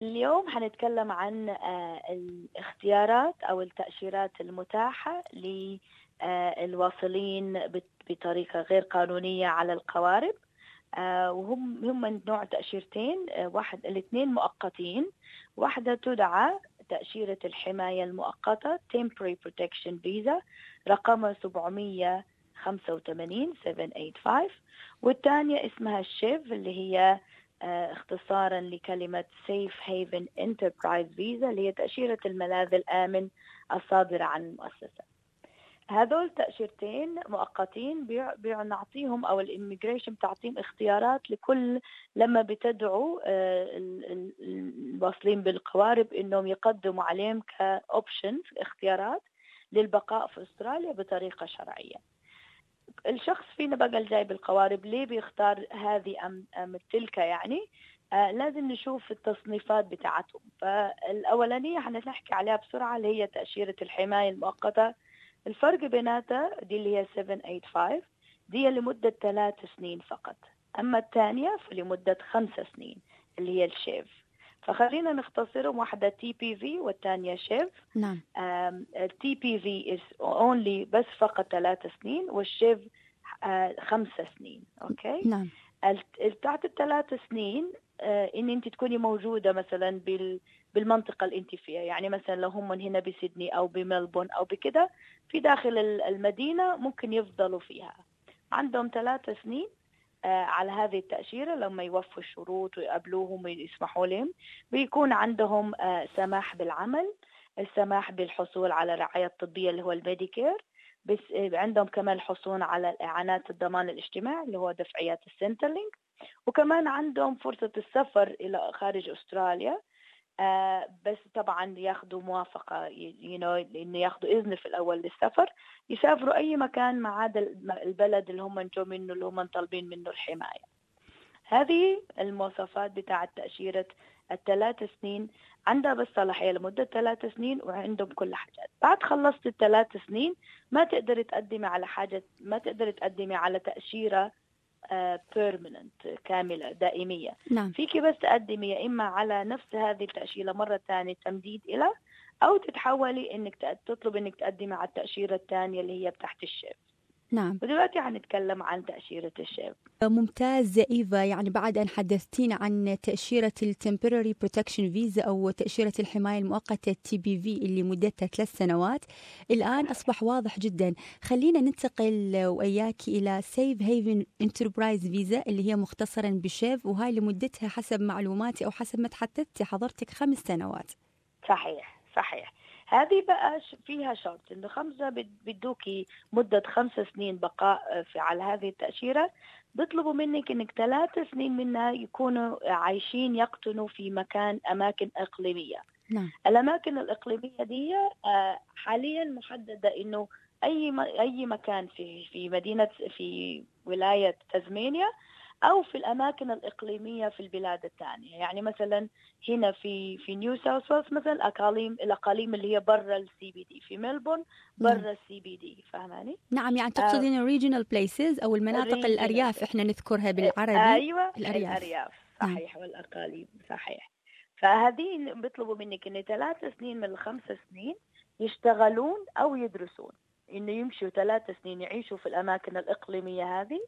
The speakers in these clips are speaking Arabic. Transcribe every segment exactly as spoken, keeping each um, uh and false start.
اليوم حنتكلم عن آه، الاختيارات أو التأشيرات المتاحة للواصلين بت- بطريقة غير قانونية على القوارب. آه، وهم هم من نوع تأشيرتين، آه، واحد الاثنين مؤقتين. واحدة تدعى تأشيرة الحماية المؤقتة Temporary Protection Visa رقمها سبعمية وخمسة وثمانين سبعمية وخمسة وثمانين، والثانية اسمها الشيف اللي هي آه، اختصارا لكلمة Safe Haven Enterprise Visa اللي هي تأشيرة الملاذ الآمن الصادرة عن المؤسسة. هذول تأشيرتين مؤقتين بيع بيع نعطيهم أو الإميجريشن بتعطيهم اختيارات لكل لما بتدعوا آه، ال- ال- الواصلين بالقوارب إنهم يقدموا عليهم كأوبشنز اختيارات للبقاء في أستراليا بطريقة شرعية. الشخص فينا بقى الجاي بالقوارب ليه بيختار هذه أم, أم تلك يعني. آه لازم نشوف التصنيفات بتاعتهم. فالأولانية حنحكي عليها بسرعة اللي هي تأشيرة الحماية المؤقتة. الفرق بيناتها دي اللي هي سبعمية وخمسة وثمانين دي لمدة ثلاث سنين فقط، أما الثانية فلمدة خمس سنين اللي هي الشيف. فخلينا نختصرهم، واحدة تي بي في والثانية شيف. نعم. التي بي في is only بس فقط ثلاث سنين، والشيف آه، خمس سنين. اوكي. نعم. ال- بتاعت الثلاث سنين آه، ان انت تكوني موجوده مثلا بال بالمنطقه اللي انت فيها، يعني مثلا لو هم من هنا بسيدني او بملبون او بكده في داخل ال- المدينه ممكن يفضلوا فيها. عندهم ثلاث سنين آه، على هذه التأشيرة. لما يوفوا الشروط ويقابلوهم ويسمحوا لهم بيكون عندهم آه، سماح بالعمل، السماح بالحصول على الرعاية الطبية اللي هو الميديكير، بس عندهم كمان الحصول على الإعانات الضمان الاجتماعي اللي هو دفعيات السنترلينك، وكمان عندهم فرصة السفر إلى خارج أستراليا. آه بس طبعا ياخدوا موافقة you know إنه ياخدوا إذن في الأول للسفر، يسافروا أي مكان ما عدا البلد اللي هم جو منه اللي هم طالبين منه الحماية. هذه المواصفات بتاعة تأشيرة الثلاث سنين. عندها بس صلاحية لمدة ثلاث سنين وعندهم كل حاجات. بعد خلصت الثلاث سنين ما تقدر تقدمي على حاجة، ما تقدر تقدمي على تأشيرة بيرمننت كاملة دائمية. نعم. فيك بس تقدمي يا إما على نفس هذه التأشيرة مرة ثانية تمديد إلى، أو تتحولي إنك تطلب إنك تقدمي على التأشيرة الثانية اللي هي بتاعت الشيف. نعم. ودلوقتي هنتكلم عن تأشيرة الشيف. ممتاز إيفا، يعني بعد أن حدثتينا عن تأشيرة ال Temporary Protection Visa أو تأشيرة الحماية المؤقتة تي بي في اللي مدتها ثلاث سنوات، الآن أصبح واضح جدا. خلينا ننتقل وإياك إلى Safe Haven Enterprise Visa اللي هي مختصرا بشيف، وهاي اللي مدتها حسب معلوماتي أو حسب ما تحدثتي حضرتك خمس سنوات. صحيح صحيح. هذه بقى فيها شرط انه خمسة بدوكي مدة خمس سنين بقاء في على هذه التأشيرة. بيطلبوا منك انك ثلاث سنين منها يكونوا عايشين يقطنوا في مكان اماكن اقليمية. نعم. الاماكن الاقليمية دي حاليا محددة انه اي اي مكان في في مدينة في ولاية تزمينيا أو في الأماكن الإقليمية في البلاد الثانية. يعني مثلا هنا في في نيو ساوث ويلز مثلا الأقاليم الأقاليم اللي هي برا السي بي دي، في ملبون نعم. برا السي بي دي، فهماني؟ نعم، يعني آه تقصدين regional places أو المناطق regional. الأرياف إحنا نذكرها بالعربي. أيوة الأرياف. الأرياف نعم. صحيح، والأقاليم صحيح. فهذه بيطلبوا منك إن ثلاث سنين من الخمس سنين يشتغلون أو يدرسون، إنه يمشوا ثلاث سنين يعيشوا في الأماكن الإقليمية هذه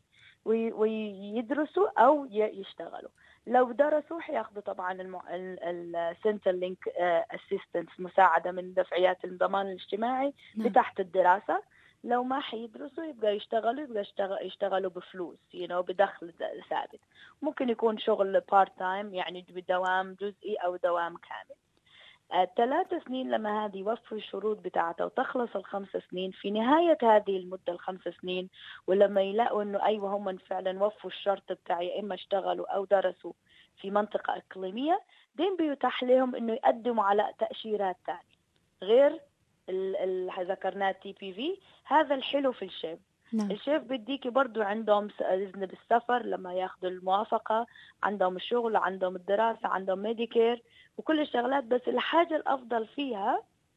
ويدرسوا أو يشتغلوا. لو درسوا حياخدوا طبعا السنتر لينك اسيستنس مساعدة من دفعيات الضمان الاجتماعي نعم. بتحت الدراسة. لو ما حيدرسوا يبقى يشتغلوا يبقى يشتغل يشتغلوا بفلوس you know بدخل ثابت. ممكن يكون شغل بارت تايم يعني بدوام جزئي أو دوام كامل. الثلاث سنين لما هذه يوفوا الشروط بتاعته وتخلص الخمس سنين، في نهاية هذه المدة الخمس سنين ولما يلاقوا انه ايوه هم فعلا وفوا الشرط بتاعي اما اشتغلوا او درسوا في منطقة اقليمية، دين بيتاح لهم انه يقدموا على تأشيرات ثانية غير اللي ذكرناه تي بي في. هذا الحلو في الشيف. نعم. الشيف بديكي برضو عندهم إذن بالسفر لما ياخذوا الموافقة، عندهم الشغل، عندهم الدراسة، عندهم ميديكير وكل الشغلات. بس الحاجة الأفضل فيها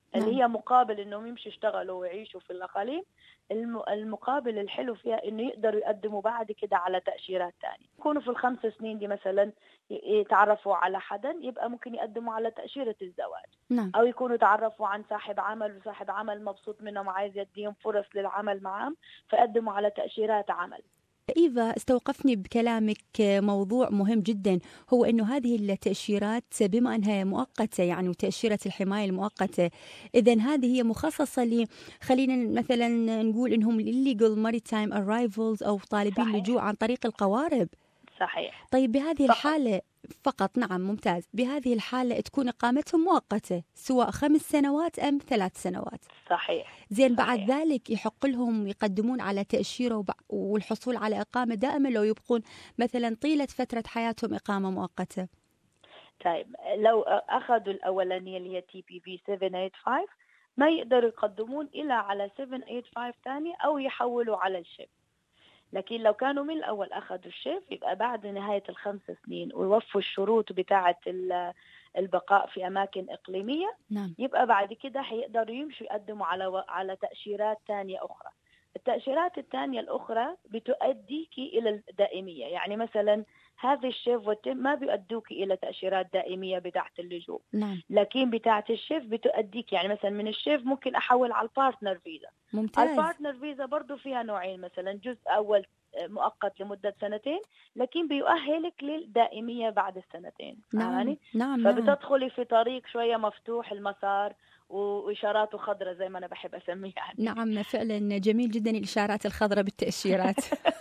اللي نعم. هي مقابل إنهم يمشوا يشتغلوا ويعيشوا في الأقاليم. الم- المقابل الحلو فيها إنه يقدروا يقدموا بعد كده على تأشيرات تانية، يكونوا في الخمس سنين دي مثلا ي- يتعرفوا على حدا، يبقى ممكن يقدموا على تأشيرة الزواج، نعم. أو يكونوا تعرفوا عن صاحب عمل وصاحب عمل مبسوط منهم وعايز يديهم فرص للعمل معهم، فقدموا على تأشيرات عمل. إيفا، استوقفني بكلامك موضوع مهم جدا، هو أنه هذه التأشيرات بما أنها مؤقتة، يعني وتأشيرة الحماية المؤقتة، إذن هذه هي مخصصة ل، خلينا مثلا نقول إنهم illegal maritime arrivals أو طالبين لجوء صحيح عن طريق القوارب. صحيح. طيب بهذه فقط. الحالة فقط، نعم ممتاز، بهذه الحالة تكون إقامتهم مؤقتة سواء خمس سنوات أم ثلاث سنوات. صحيح زين، بعد صحيح. ذلك يحق لهم يقدمون على تأشيرة وبع- والحصول على إقامة دائمة لو يبقون مثلا طيلة فترة حياتهم إقامة مؤقتة. طيب لو أخذوا الأولانية اللي هي تي بي في سبعمية وخمسة وثمانين، ما يقدروا يقدمون إلا على سبعمية وخمسة وثمانين ثاني، أو يحولوا على الشيف. لكن لو كانوا من الأول أخذوا الشيف، يبقى بعد نهاية الخمس سنين ويوفوا الشروط بتاعة ال- البقاء في أماكن إقليمية، نعم. يبقى بعد كده هيقدروا يمشوا يقدموا على و- على تأشيرات تانية أخرى. التأشيرات الثانية الأخرى بتؤديك إلى الدائمية، يعني مثلا هذه الشيف والتم ما بيؤدوك إلى تأشيرات دائمية بتاعة اللجوء، نعم. لكن بتاعة الشيف بتؤديك، يعني مثلا من الشيف ممكن أحول على البارتنر فيزا. ممتاز. البارتنر فيزا برضو فيها نوعين، مثلا جزء أول مؤقت لمدة سنتين، لكن بيؤهلك للدائمية بعد السنتين، نعم. فاهماني؟ نعم. نعم. فبتدخلي في طريق شوية مفتوح المسار وإشاراته خضراء زي ما أنا بحب أسميها يعني. نعم فعلا جميل جدا الإشارات الخضراء بالتأشيرات.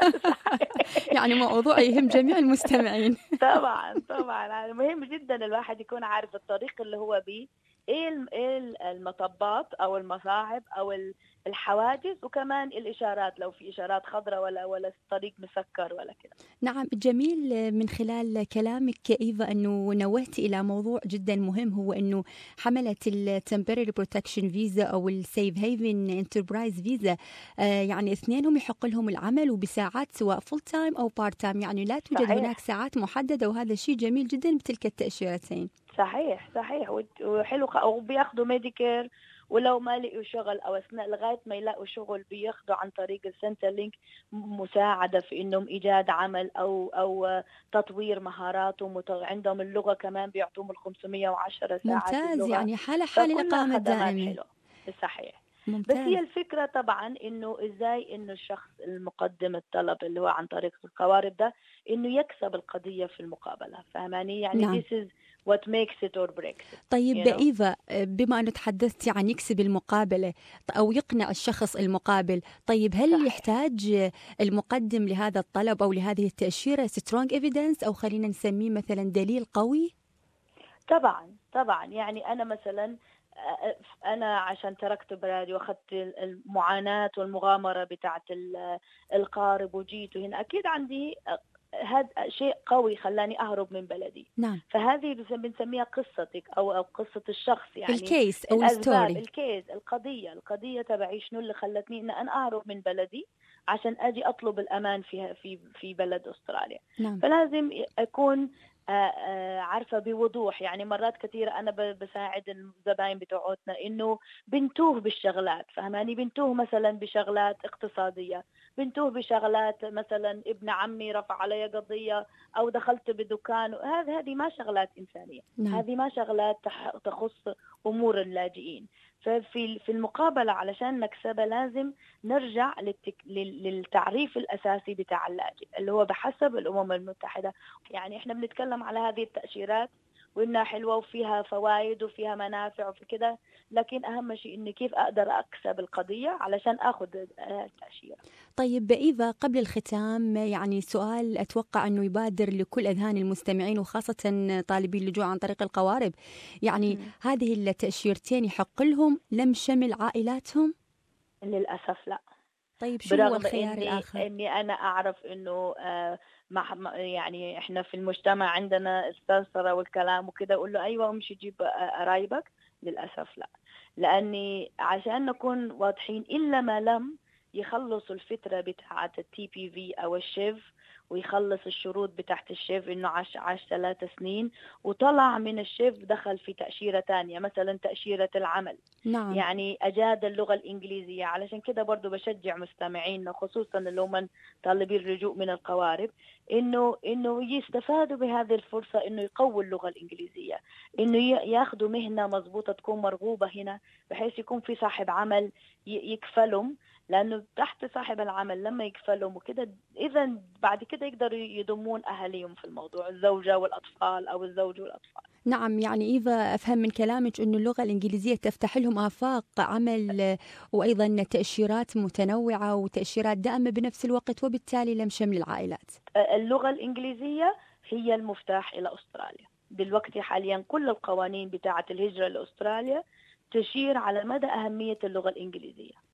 يعني موضوع يهم جميع المستمعين. طبعا طبعا يعني مهم جدا الواحد يكون عارف الطريق اللي هو بيه، ايه الم- إيه المطبات او المصاعب او ال- الحواجز، وكمان الاشارات لو في اشارات خضراء ولا ولا الطريق مسكر ولا كده. نعم، جميل من خلال كلامك إيفا أنه نوهت إلى موضوع جدا مهم، هو أنه حملة ال Temporary Protection Visa أو ال Safe Haven Enterprise Visa، آه يعني اثنينهم يحق لهم العمل وبساعات سواء full time أو part time، يعني لا توجد صحيح هناك ساعات محددة، وهذا شيء جميل جدا بتلك التأشيرتين. صحيح صحيح. وت- وحلو خ- وبياخدوا ميديكير، ولو ما لقوا شغل او اثناء لغايه ما يلاقوا شغل بياخدوا عن طريق السنتر لينك مساعده في انهم ايجاد عمل او او تطوير مهاراتهم، وت- عندهم اللغه كمان بيعطوهم ال خمسمية وعشرة ساعات ممتاز، اللغه. يعني حالة حال فكلها الإقامة خدمات الدائمة. حلوه. صحيح. بس ممتاز. هي الفكره طبعا انه ازاي انه الشخص المقدم الطلب اللي هو عن طريق القوارب ده انه يكسب القضيه في المقابله، فهماني؟ يعني نعم. this is what makes it or breaks it. طيب you know? إيفا، بما أنه تحدثت عن يكسب المقابلة أو يقنع الشخص المقابل، طيب هل صحيح. يحتاج المقدم لهذا الطلب أو لهذه التأشيرة strong evidence، أو خلينا نسميه مثلا دليل قوي؟ طبعا طبعا. يعني أنا مثلا آه، أنا عشان تركت بلادي وأخذت المعاناة والمغامرة بتاعت ال- القارب وجيت هنا، أكيد عندي هذا شيء قوي خلاني أهرب من بلدي. نعم. فهذه بس- بنسميها قصتك أو أو قصة الشخص، يعني الكيس أو الأسباب، الستوري. الكيس، القضية القضية تبعي شنو اللي خلتني إن أنا أهرب من بلدي عشان أجي أطلب الأمان في في في بلد أستراليا. نعم. فلازم أكون آه، آه، عارفة بوضوح. يعني مرات كثيرة أنا ب- بساعد الزباين بتوعتنا إنه بنتوه بالشغلات، فهماني؟ بنتوه مثلا بشغلات اقتصادية، بنتوه بشغلات مثلا ابن عمي رفع علي قضية أو دخلت بدكان، هذه هذه ما شغلات إنسانية. نعم. هذه ما شغلات تح- تخص أمور اللاجئين. ففي في المقابلة علشان نكسبها لازم نرجع للتك... لل- للتعريف الأساسي بتاع اللاجئ اللي هو بحسب الأمم المتحدة. يعني إحنا بنتكلم على هذه التأشيرات وإنها حلوة وفيها فوائد وفيها منافع وفي كده، لكن أهم شيء إني كيف أقدر أكسب القضية علشان أخذ التأشيرة. طيب إيفا، قبل الختام يعني سؤال أتوقع أنه يبادر لكل أذهان المستمعين وخاصة طالبي اللجوء عن طريق القوارب، يعني م. هذه التأشيرتين يحق لهم لم شمل عائلاتهم؟ للأسف لا. طيب شو هو برغم الخيار إني الآخر؟ إني أنا أعرف إنه آه مع يعني إحنا في المجتمع عندنا السلسلة والكلام وكده، أقول له أيوة امشي جيب قرايبك. للأسف لا، لأني عشان نكون واضحين إلا ما لم يخلصوا الفترة بتاعة التي بي في أو الشيف ويخلص الشروط بتاعت الشيف إنه عاش عاش ثلاث سنين وطلع من الشيف دخل في تأشيرة تانية مثلا تأشيرة العمل. نعم. يعني أجاد اللغة الإنجليزية. علشان كده برضو بشجع مستمعينا خصوصا اللي هم طالبين اللجوء من القوارب إنه إنه يستفادوا بهذه الفرصة إنه يقووا اللغة الإنجليزية، إنه ي- ياخدوا مهنة مضبوطة تكون مرغوبة هنا بحيث يكون في صاحب عمل ي- يكفلهم، لأنه تحت صاحب العمل لما يكفلهم وكده إذا بعد كده يقدروا يضمون أهاليهم في الموضوع، الزوجة والأطفال أو الزوج والأطفال. نعم، يعني إيفا أفهم من كلامك أن اللغة الإنجليزية تفتح لهم آفاق عمل، آه، وأيضا تأشيرات متنوعة وتأشيرات دائمة بنفس الوقت، وبالتالي لم شمل العائلات. اللغة الإنجليزية هي المفتاح إلى أستراليا دلوقتي حاليا. كل القوانين بتاعة الهجرة لأستراليا تشير على مدى أهمية اللغة الإنجليزية.